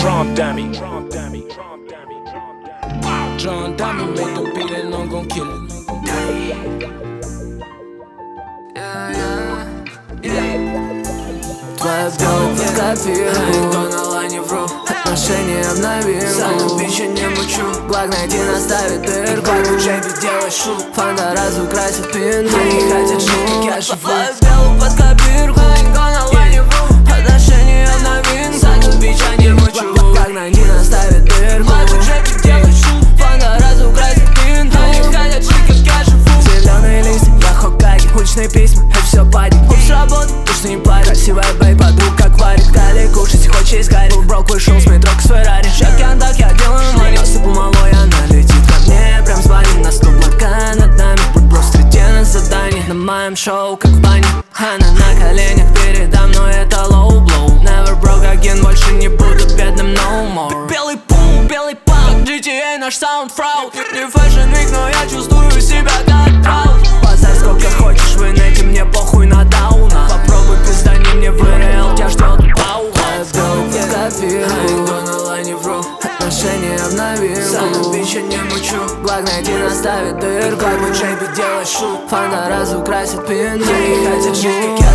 Drum dummy. John Dummy make the beat and I'm gon' kill it. Твоя белая под копирку, то на лайне вру. Отношения в новинку, сам бича не мучу. Благ найти наставит дырку, как у Джейби делай шут. Фанда разукрасит пинту, они хотят жить, как я живу. Твоя белая под копирку, то на лайне вру. Отношения в новинку, сам бича не мучу. Благ найти наставит дырку, как у Джейби делай шут. Фанда разукрасит пинту, они хотят жить, как я живу. Зеленые листья, я Хокаги, уличные письма, это все падик. Упс, работа, душ не парит. Красивая бэй, подруга акварик. Дали кушать, хочешь есть карик. Брок вышел с метро к Феррари. Шаг янтак, я делаю мани. Насыпал малой, она летит ко мне. Прям звонит на 100 блока над нами. Будь просто на задание. На моем шоу, как в бане. Она на коленях передо мной, это low blow. Never broke again, больше не буду бедным no more. Белый пул, белый пак, GTA наш саундфрауд. Не фэшн вик, но я чувствую себя как траут. Базар сколько хочешь, вы найти, мне похуй на дауна. Попробуй пиздани, мне в РЛ, тебя ждет пауха. Твоя белая под копирку, то на лайне вру. Отношения в новинку, сам бича не мучу. Благ найти наставит дырку, как у Джейби делай шут. Фанда разукрасит пинту, они хотят жить, как я